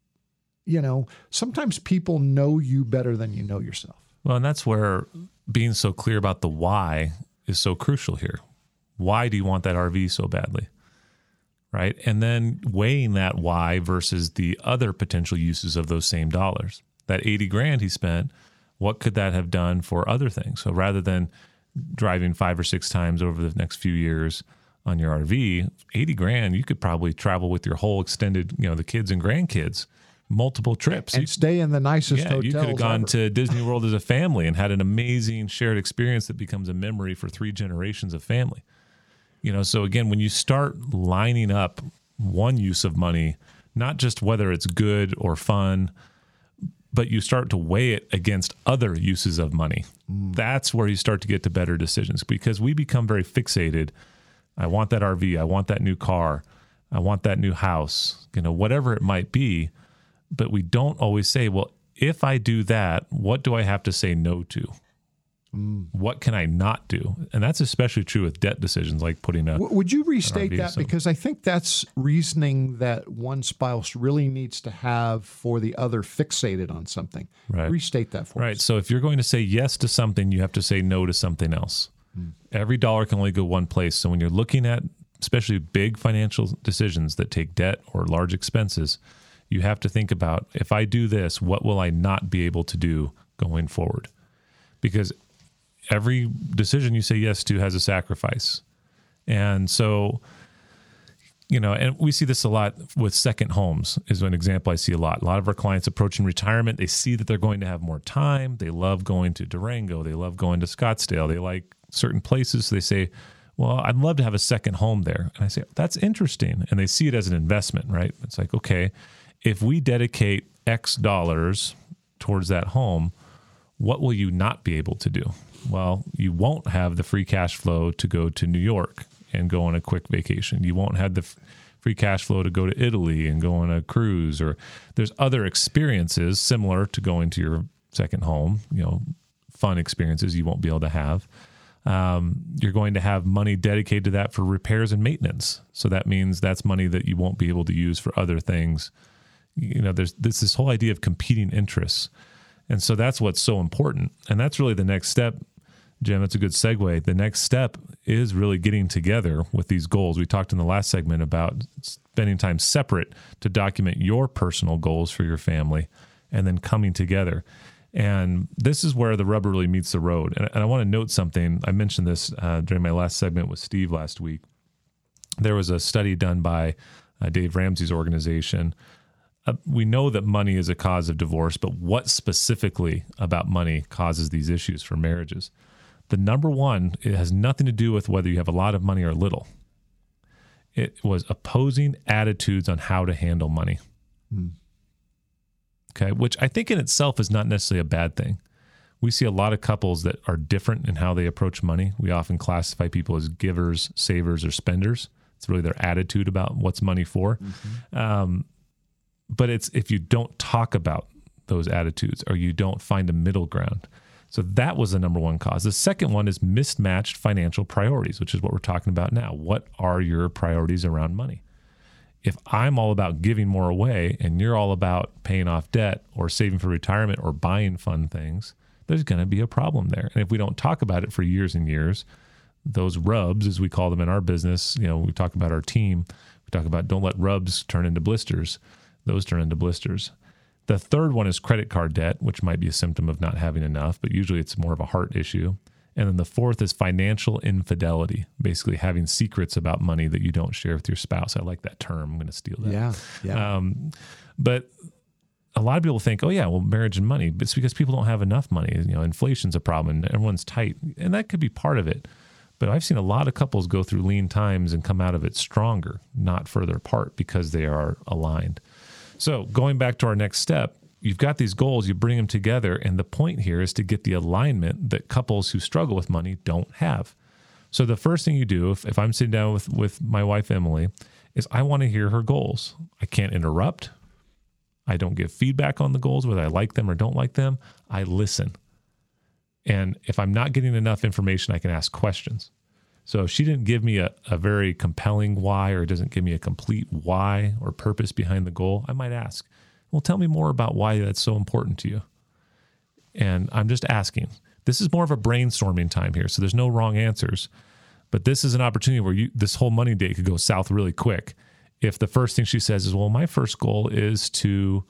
you know, sometimes people know you better than you know yourself. Well, and that's where being so clear about the why is so crucial here. Why do you want that R V so badly? Right? And then weighing that why versus the other potential uses of those same dollars. That eighty grand he spent, what could that have done for other things? So rather than driving five or six times over the next few years on your R V, eighty grand, you could probably travel with your whole extended, you know, the kids and grandkids, multiple trips. And you, stay in the nicest yeah, hotels you could have gone ever. to Disney World as a family and had an amazing shared experience that becomes a memory for three generations of family. You know, so again, when you start lining up one use of money, not just whether it's good or fun, but you start to weigh it against other uses of money, mm. that's where you start to get to better decisions, because we become very fixated. I want that R V. I want that new car. I want that new house, you know, whatever it might be. But we don't always say, well, if I do that, what do I have to say no to? Mm. What can I not do? And that's especially true with debt decisions, like putting a. Would you restate that? So. Because I think that's reasoning that one spouse really needs to have for the other fixated on something. Right. Restate that for right. us. Right. So if you're going to say yes to something, you have to say no to something else. Mm. Every dollar can only go one place. So when you're looking at especially big financial decisions that take debt or large expenses, you have to think about, if I do this, what will I not be able to do going forward? Because every decision you say yes to has a sacrifice. And so, you know, and we see this a lot with second homes is an example I see a lot. A lot of our clients approaching retirement, they see that they're going to have more time. They love going to Durango. They love going to Scottsdale. They like certain places. So they say, well, I'd love to have a second home there. And I say, that's interesting. And they see it as an investment, right? It's like, okay, if we dedicate X dollars towards that home, what will you not be able to do? Well, you won't have the free cash flow to go to New York and go on a quick vacation. You won't have the f- free cash flow to go to Italy and go on a cruise, or there's other experiences similar to going to your second home, you know, fun experiences you won't be able to have. Um, you're going to have money dedicated to that for repairs and maintenance. So that means that's money that you won't be able to use for other things. You know, there's this, this whole idea of competing interests. And so that's what's so important. And that's really the next step, Jim. That's a good segue. The next step is really getting together with these goals. We talked in the last segment about spending time separate to document your personal goals for your family and then coming together. And this is where the rubber really meets the road. And, and I want to note something. I mentioned this uh, during my last segment with Steve last week. There was a study done by uh, Dave Ramsey's organization. Uh, we know that money is a cause of divorce, but what specifically about money causes these issues for marriages? The number one, it has nothing to do with whether you have a lot of money or little. It was opposing attitudes on how to handle money. Hmm. Okay, which I think in itself is not necessarily a bad thing. We see a lot of couples that are different in how they approach money. We often classify people as givers, savers, or spenders. It's really their attitude about what's money for. Mm-hmm. Um, but it's if you don't talk about those attitudes or you don't find a middle ground. So that was the number one cause. The second one is mismatched financial priorities, which is what we're talking about now. What are your priorities around money? If I'm all about giving more away and you're all about paying off debt or saving for retirement or buying fun things, there's going to be a problem there. And if we don't talk about it for years and years, those rubs, as we call them in our business, you know, we talk about our team, we talk about don't let rubs turn into blisters. Those turn into blisters. The third one is credit card debt, which might be a symptom of not having enough, but usually it's more of a heart issue. And then the fourth is financial infidelity, basically having secrets about money that you don't share with your spouse. I like that term. I'm going to steal that. Yeah, yeah. Um, but a lot of people think, oh yeah, well, marriage and money. But it's because people don't have enough money. You know, inflation's a problem and everyone's tight. And that could be part of it. But I've seen a lot of couples go through lean times and come out of it stronger, not further apart because they are aligned. So going back to our next step, you've got these goals, you bring them together, and the point here is to get the alignment that couples who struggle with money don't have. So the first thing you do, if, if I'm sitting down with, with my wife, Emily, is I want to hear her goals. I can't interrupt. I don't give feedback on the goals, whether I like them or don't like them. I listen. And if I'm not getting enough information, I can ask questions. So if she didn't give me a, a very compelling why, or doesn't give me a complete why or purpose behind the goal, I might ask, well, tell me more about why that's so important to you. And I'm just asking. This is more of a brainstorming time here, so there's no wrong answers. But this is an opportunity where you, this whole money date could go south really quick. If the first thing she says is, well, my first goal is to,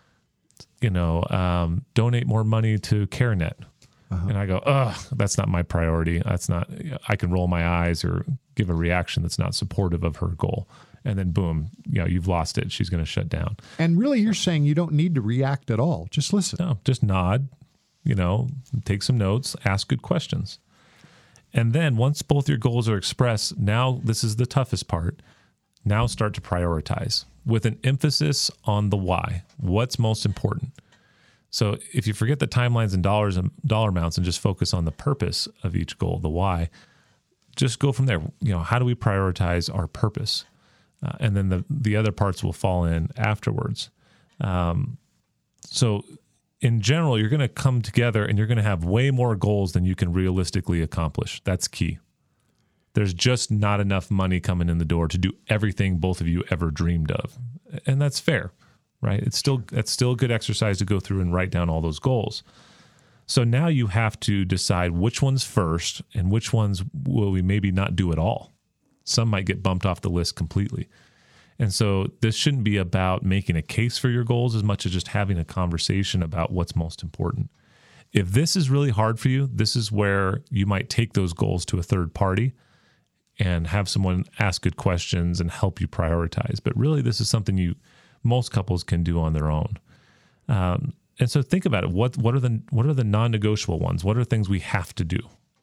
you know, um, donate more money to CareNet. Uh-huh. And I go, ugh, that's not my priority. That's not, I can roll my eyes or give a reaction that's not supportive of her goal. And then boom, you know, you've lost it. She's going to shut down. And really you're saying you don't need to react at all. Just listen. No, just nod, you know, take some notes, ask good questions. And then once both your goals are expressed, now this is the toughest part. Now start to prioritize with an emphasis on the why. What's most important? So if you forget the timelines and dollars and dollar amounts and just focus on the purpose of each goal, the why, just go from there. You know, how do we prioritize our purpose? Uh, and then the, the other parts will fall in afterwards. Um, so in general, you're going to come together and you're going to have way more goals than you can realistically accomplish. That's key. There's just not enough money coming in the door to do everything both of you ever dreamed of. And that's fair. Right? It's still, that's still a good exercise to go through and write down all those goals. So now you have to decide which ones first and which ones will we maybe not do at all. Some might get bumped off the list completely. And so this shouldn't be about making a case for your goals as much as just having a conversation about what's most important. If this is really hard for you, this is where you might take those goals to a third party and have someone ask good questions and help you prioritize. But really, this is something you most couples can do on their own. Um, and so think about it. What what are the what are the non-negotiable ones? What are things we have to do?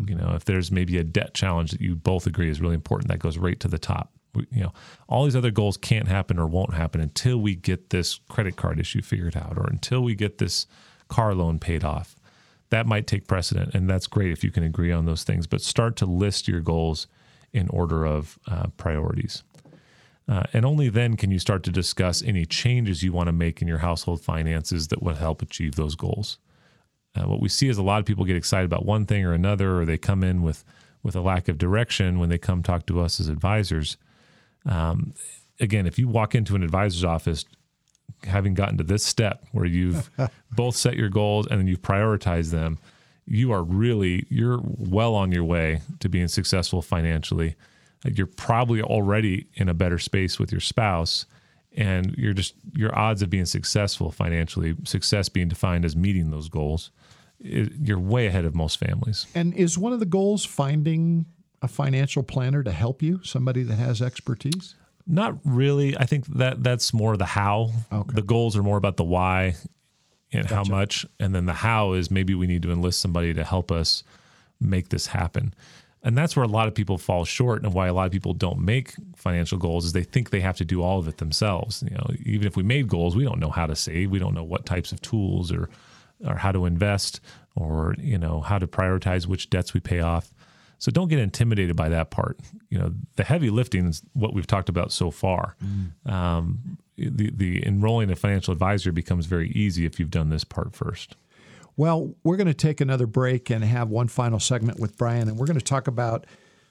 You know, if there's maybe a debt challenge that you both agree is really important, that goes right to the top. We, you know, all these other goals can't happen or won't happen until we get this credit card issue figured out, or until we get this car loan paid off. That might take precedent, and that's great if you can agree on those things. But start to list your goals in order of uh, priorities. Uh, and only then can you start to discuss any changes you want to make in your household finances that would help achieve those goals. Uh, what we see is a lot of people get excited about one thing or another, or they come in with, with a lack of direction when they come talk to us as advisors. Um, again, if you walk into an advisor's office having gotten to this step where you've both set your goals and then you've prioritized them, you are really, you're well on your way to being successful financially. You're probably already in a better space with your spouse, and you're just, your odds of being successful financially, success being defined as meeting those goals, you're way ahead of most families. And is one of the goals finding a financial planner to help you, somebody that has expertise? Not really. I think that that's more the how. Okay. The goals are more about the why and gotcha. How much. And then the how is maybe we need to enlist somebody to help us make this happen. And that's where a lot of people fall short, and why a lot of people don't make financial goals is they think they have to do all of it themselves. You know, even if we made goals, we don't know how to save. We don't know what types of tools or or how to invest, or, you know, how to prioritize which debts we pay off. So don't get intimidated by that part. You know, the heavy lifting is what we've talked about so far. Mm. Um, the, the enrolling a financial advisor becomes very easy if you've done this part first. Well, we're going to take another break and have one final segment with Brian, and we're going to talk about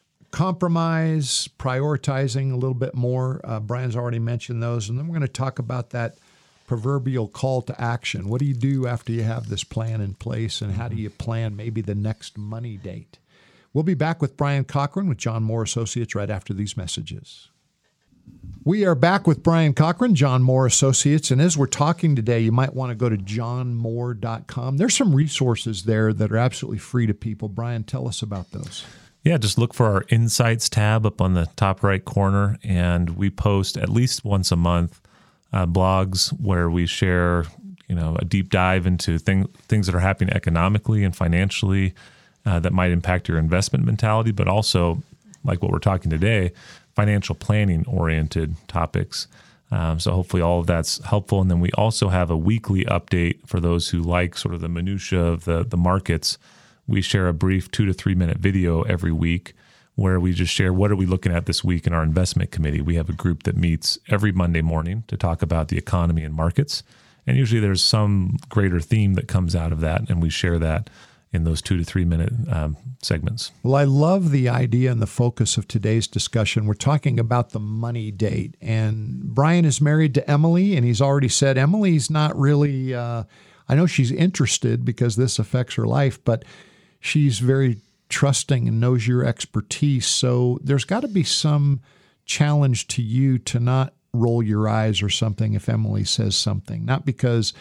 compromise, prioritizing a little bit more. Uh, Brian's already mentioned those, and then we're going to talk about that proverbial call to action. What do you do after you have this plan in place, and how do you plan maybe the next money date? We'll be back with Brian Cochran with John Moore Associates right after these messages. We are back with Brian Cochran, John Moore Associates, and as we're talking today, you might want to go to john moore dot com. There's some resources there that are absolutely free to people. Brian, tell us about those. Yeah, just look for our Insights tab up on the top right corner, and we post at least once a month uh, blogs where we share, you know, a deep dive into thing, things that are happening economically and financially uh, that might impact your investment mentality, but also, like what we're talking today, financial planning oriented topics. Um, so hopefully all of that's helpful. And then we also have a weekly update for those who like sort of the minutia of the, the markets. We share a brief two to three minute video every week where we just share what are we looking at this week in our investment committee. We have a group that meets every Monday morning to talk about the economy and markets. And usually there's some greater theme that comes out of that, and we share that in those two to three minute um, segments. Well, I love the idea and the focus of today's discussion. We're talking about the money date, and Brian is married to Emily, and he's already said Emily's not really, uh, I know she's interested because this affects her life, but she's very trusting and knows your expertise. So there's got to be some challenge to you to not roll your eyes or something if Emily says something, not because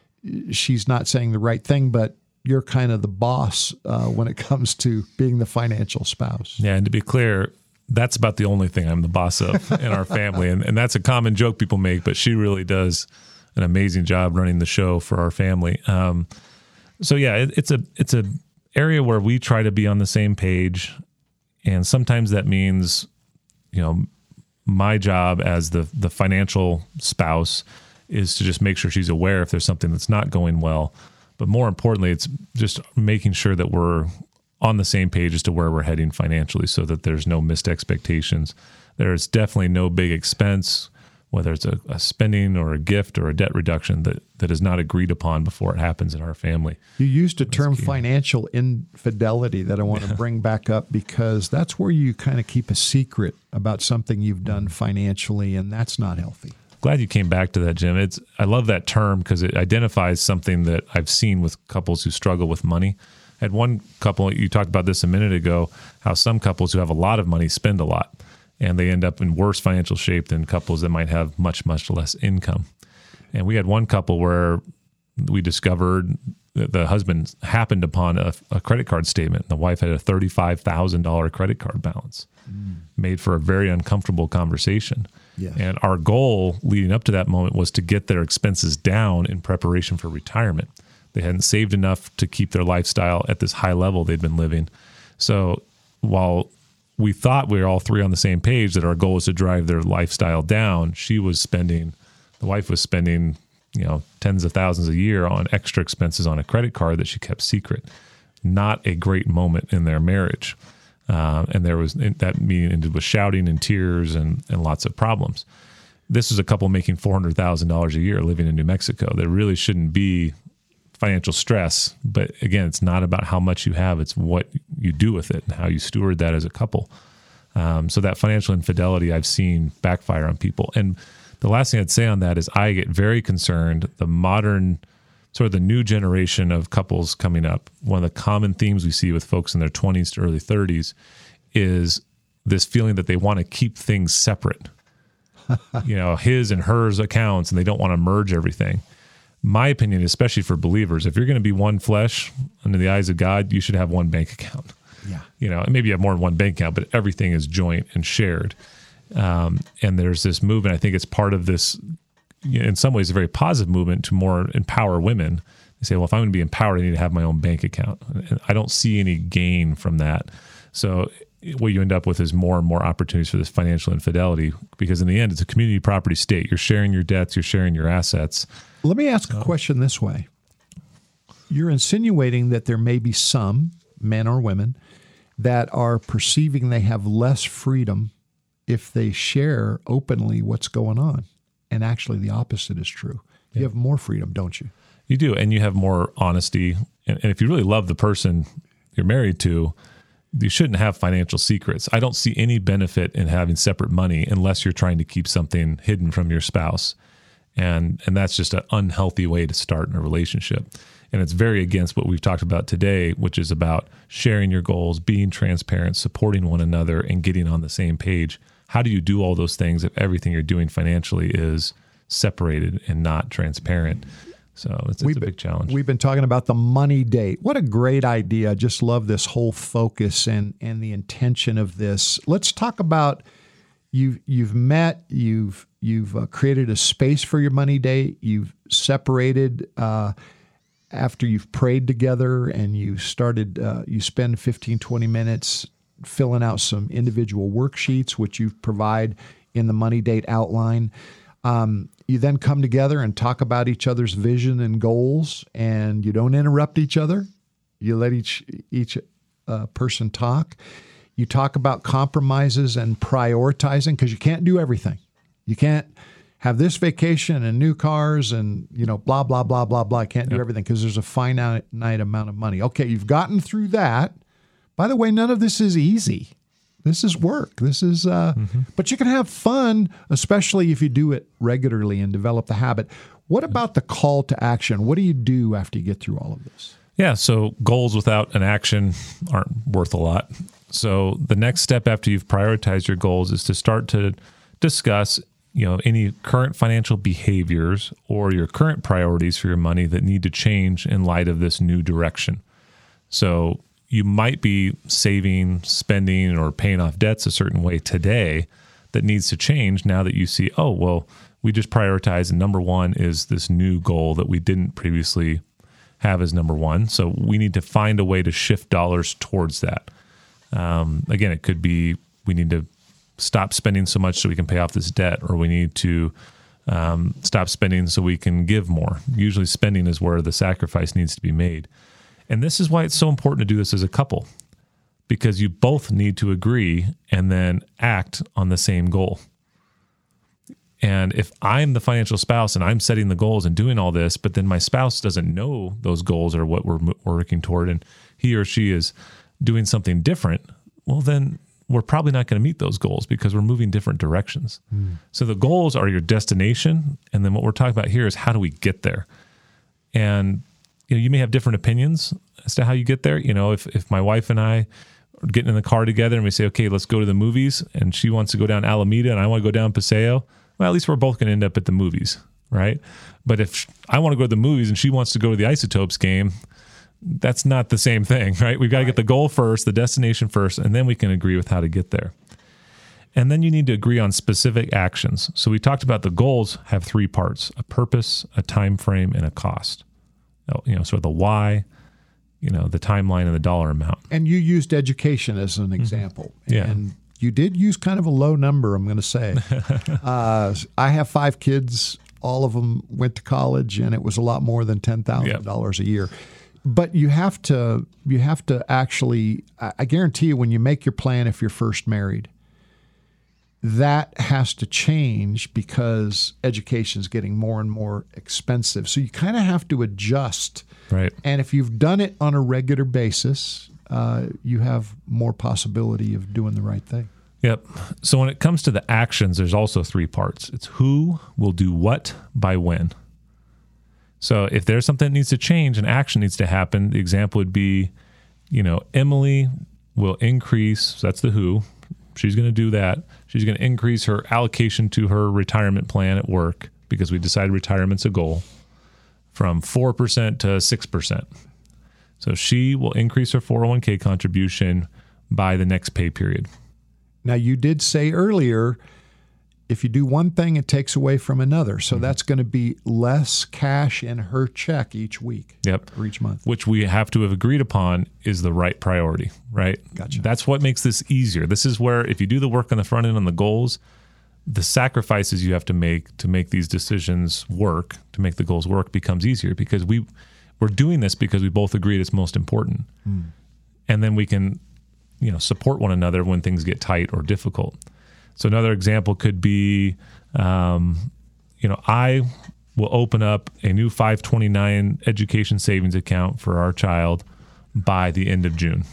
she's not saying the right thing, but you're kind of the boss uh, when it comes to being the financial spouse. Yeah, and to be clear, that's about the only thing I'm the boss of in our family. And, and that's a common joke people make, but she really does an amazing job running the show for our family. Um, so yeah, it, it's a it's a area where we try to be on the same page. And sometimes that means, you know, my job as the the financial spouse is to just make sure she's aware if there's something that's not going well. But more importantly, it's just making sure that we're on the same page as to where we're heading financially so that there's no missed expectations. There's definitely no big expense, whether it's a, a spending or a gift or a debt reduction that, that is not agreed upon before it happens in our family. You used a term financial infidelity that I want to bring back up, because that's where you kind of keep a secret about something you've done financially, and that's not healthy. Glad you came back to that, Jim. It's I love that term because it identifies something that I've seen with couples who struggle with money. I had one couple, you talked about this a minute ago, how some couples who have a lot of money spend a lot, and they end up in worse financial shape than couples that might have much, much less income. And we had one couple where we discovered that the husband happened upon a, a credit card statement. The wife had a thirty-five thousand dollars credit card balance, mm. made for a very uncomfortable conversation. Yes. And our goal leading up to that moment was to get their expenses down in preparation for retirement. They hadn't saved enough to keep their lifestyle at this high level they'd been living. So while we thought we were all three on the same page that our goal was to drive their lifestyle down, she was spending, the wife was spending, you know, tens of thousands a year on extra expenses on a credit card that she kept secret. Not a great moment in their marriage. Uh, and there was, that meeting ended with shouting and tears and, and lots of problems. This is a couple making four hundred thousand dollars a year living in New Mexico. There really shouldn't be financial stress. But again, it's not about how much you have. It's what you do with it and how you steward that as a couple. Um, so that financial infidelity I've seen backfire on people. And the last thing I'd say on that is I get very concerned. The modern, sort of the new generation of couples coming up, one of the common themes we see with folks in their twenties to early thirties is this feeling that they want to keep things separate. You know, his and hers accounts, and they don't want to merge everything. My opinion, especially for believers, if you're going to be one flesh under the eyes of God, you should have one bank account. Yeah. You know, maybe you have more than one bank account, but everything is joint and shared. Um, and there's this movement, I think it's part of this, you know, in some ways, a very positive movement to more empower women. They say, well, if I'm going to be empowered, I need to have my own bank account. And I don't see any gain from that. So what you end up with is more and more opportunities for this financial infidelity, because in the end, it's a community property state. You're sharing your debts, you're sharing your assets. Let me ask a question this way. You're insinuating that there may be some, men or women, that are perceiving they have less freedom if they share openly what's going on. And actually the opposite is true. You have more freedom, don't you? You do, and you have more honesty. And, and if you really love the person you're married to, you shouldn't have financial secrets. I don't see any benefit in having separate money unless you're trying to keep something hidden from your spouse. And and that's just an unhealthy way to start in a relationship. And it's very against what we've talked about today, which is about sharing your goals, being transparent, supporting one another, and getting on the same page. How do you do all those things if everything you're doing financially is separated and not transparent? So it's, it's a big challenge. We've been talking about the money date. What a great idea. I just love this whole focus and, and the intention of this. Let's talk about you've, you've met, you've, you've uh, created a space for your money date. You've separated uh, after you've prayed together and you started, uh, you spend fifteen, twenty minutes filling out some individual worksheets, which you provide in the money date outline. Um, you then come together and talk about each other's vision and goals, and you don't interrupt each other. You let each each uh, person talk. You talk about compromises and prioritizing, because you can't do everything. You can't have this vacation and new cars and, you know, blah, blah, blah, blah, blah. I can't do Yep. everything because there's a finite amount of money. Okay, you've gotten through that. By the way, none of this is easy. This is work. This is, uh, mm-hmm. but you can have fun, especially if you do it regularly and develop the habit. What about the call to action? What do you do after you get through all of this? Yeah, so goals without an action aren't worth a lot. So the next step after you've prioritized your goals is to start to discuss, you know, any current financial behaviors or your current priorities for your money that need to change in light of this new direction. So you might be saving, spending, or paying off debts a certain way today that needs to change now that you see, oh, well, we just prioritized, and number one is this new goal that we didn't previously have as number one. So we need to find a way to shift dollars towards that. Um, again, it could be we need to stop spending so much so we can pay off this debt, or we need to um, stop spending so we can give more. Usually spending is where the sacrifice needs to be made. And this is why it's so important to do this as a couple, because you both need to agree and then act on the same goal. And if I'm the financial spouse and I'm setting the goals and doing all this, but then my spouse doesn't know those goals or what we're working toward, and he or she is doing something different, well, then we're probably not going to meet those goals because we're moving different directions. Mm. So the goals are your destination. And then what we're talking about here is how do we get there? And you know, you may have different opinions as to how you get there. You know, if, if my wife and I are getting in the car together and we say, okay, let's go to the movies, and she wants to go down Alameda and I want to go down Paseo, well, at least we're both going to end up at the movies, right? But if I want to go to the movies and she wants to go to the Isotopes game, that's not the same thing, right? We've got to get the goal first, the destination first, and then we can agree with how to get there. And then you need to agree on specific actions. So we talked about the goals have three parts: a purpose, a time frame, and a cost. You know, sort of the why, you know, the timeline and the dollar amount. And you used education as an example. Mm-hmm. Yeah. And you did use kind of a low number, I'm going to say. uh, I have five kids. All of them went to college, and it was a lot more than ten thousand dollars yep. a year. But you have to you have to actually, I guarantee you, when you make your plan, if you're first married, that has to change because education is getting more and more expensive. So you kind of have to adjust. Right. And if you've done it on a regular basis, uh, you have more possibility of doing the right thing. Yep. So when it comes to the actions, there's also three parts. It's who will do what by when. So if there's something that needs to change, an action needs to happen, the example would be, you know, Emily will increase, so that's the who. She's going to do that. She's going to increase her allocation to her retirement plan at work because we decided retirement's a goal from four percent to six percent. So she will increase her four oh one k contribution by the next pay period. Now, you did say earlier, if you do one thing, it takes away from another. So mm-hmm. that's going to be less cash in her check each week yep. or each month. Which we have to have agreed upon is the right priority, right? Gotcha. That's what makes this easier. This is where if you do the work on the front end on the goals, the sacrifices you have to make to make these decisions work, to make the goals work, becomes easier because we, we're doing this because we both agreed it's most important. Mm. And then we can, you know, support one another when things get tight or difficult. So another example could be, um, you know, I will open up a new five twenty-nine education savings account for our child by the end of June.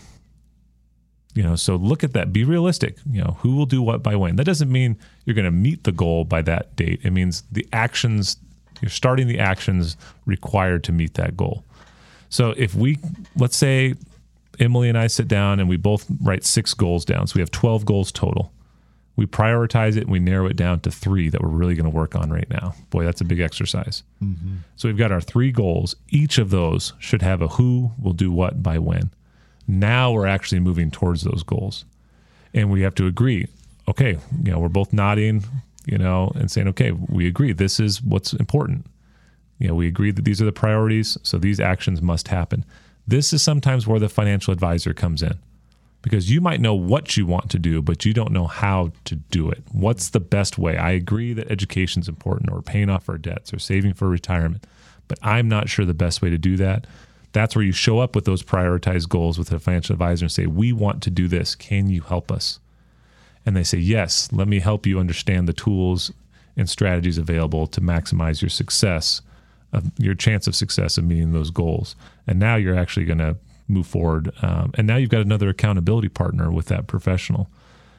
You know, so look at that. Be realistic. You know, who will do what by when? That doesn't mean you're going to meet the goal by that date. It means the actions, you're starting the actions required to meet that goal. So if we, let's say Emily and I sit down and we both write six goals down. So we have twelve goals total. We prioritize it and we narrow it down to three that we're really going to work on right now. Boy, that's a big exercise. Mm-hmm. So we've got our three goals. Each of those should have a who will do what by when. Now we're actually moving towards those goals. And we have to agree, okay, you know, we're both nodding, you know, and saying, okay, we agree. This is what's important. You know, we agree that these are the priorities. So these actions must happen. This is sometimes where the financial advisor comes in. Because you might know what you want to do, but you don't know how to do it. What's the best way? I agree that education is important, or paying off our debts, or saving for retirement, but I'm not sure the best way to do that. That's where you show up with those prioritized goals with a financial advisor and say, we want to do this. Can you help us? And they say, yes, let me help you understand the tools and strategies available to maximize your success, of your chance of success of meeting those goals. And now you're actually going to move forward. Um, and now you've got another accountability partner with that professional.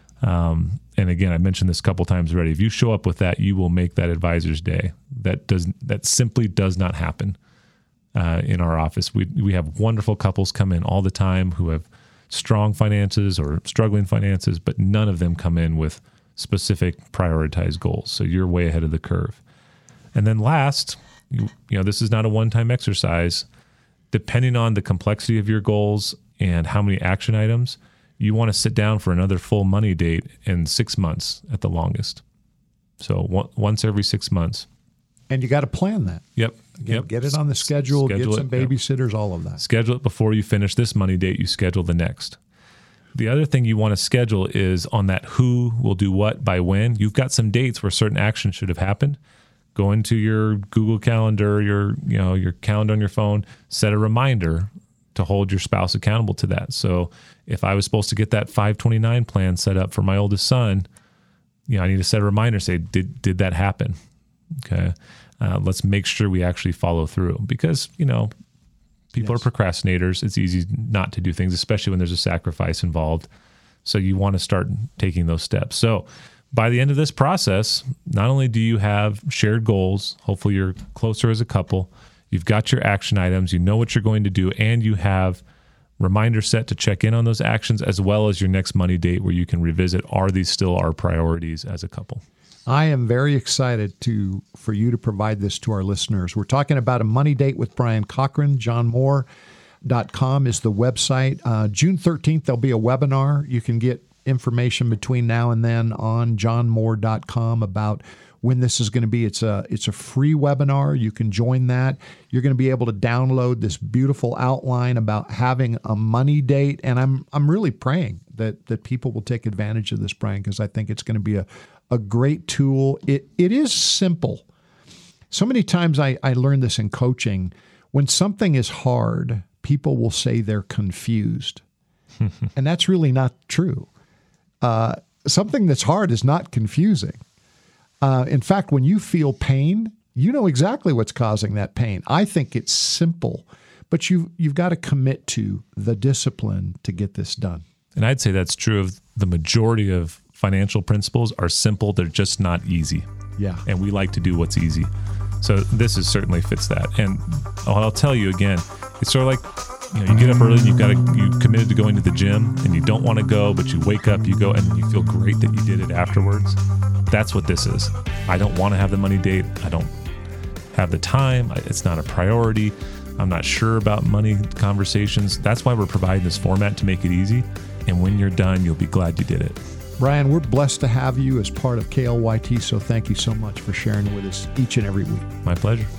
Um, and again, I mentioned this a couple times already. If you show up with that, you will make that advisor's day. That does that simply does not happen uh, in our office. We we have wonderful couples come in all the time who have strong finances or struggling finances, but none of them come in with specific prioritized goals. So you're way ahead of the curve. And then last, you, you know, this is not a one-time exercise. Depending on the complexity of your goals and how many action items, you want to sit down for another full money date in six months at the longest. So one, once every six months. And you got to plan that. Yep. Get, yep. get it on the schedule, schedule get some it, babysitters, yep. all of that. Schedule it before you finish this money date, you schedule the next. The other thing you want to schedule is on that who will do what by when. You've got some dates where certain actions should have happened. Go into your Google Calendar, your you know your calendar on your phone, set a reminder to hold your spouse accountable to that. So if I was supposed to get that five twenty-nine plan set up for my oldest son, you know, I need to set a reminder, say, did did that happen? Okay. Uh, let's make sure we actually follow through because, you know, people yes. are procrastinators. It's easy not to do things, especially when there's a sacrifice involved. So you want to start taking those steps. So by the end of this process, not only do you have shared goals, hopefully you're closer as a couple, you've got your action items, you know what you're going to do, and you have reminders set to check in on those actions, as well as your next money date where you can revisit, are these still our priorities as a couple? I am very excited to for you to provide this to our listeners. We're talking about a money date with Brian Cochran. John Moore dot com is the website. Uh, June thirteenth, there'll be a webinar. You can get information between now and then on John Moore dot com about when this is going to be. It's a it's a free webinar. You can join that. You're going to be able to download this beautiful outline about having a money date. And I'm I'm really praying that that people will take advantage of this, Brian, because I think it's going to be a, a great tool. It it is simple. So many times I, I learned this in coaching. When something is hard, people will say they're confused. And that's really not true. Uh, something that's hard is not confusing. Uh, in fact, when you feel pain, you know exactly what's causing that pain. I think it's simple, but you, you've got to commit to the discipline to get this done. And I'd say that's true of the majority of financial principles are simple. They're just not easy. Yeah. And we like to do what's easy. So this is certainly fits that. And I'll tell you again, it's sort of like, you know, you get up early and you've got to, you committed to going to the gym and you don't want to go, but you wake up, you go, and you feel great that you did it afterwards. That's what this is. I don't want to have the money date. I don't have the time. It's not a priority. I'm not sure about money conversations. That's why we're providing this format to make it easy. And when you're done, you'll be glad you did it. Brian, we're blessed to have you as part of K L Y T, so thank you so much for sharing with us each and every week. My pleasure.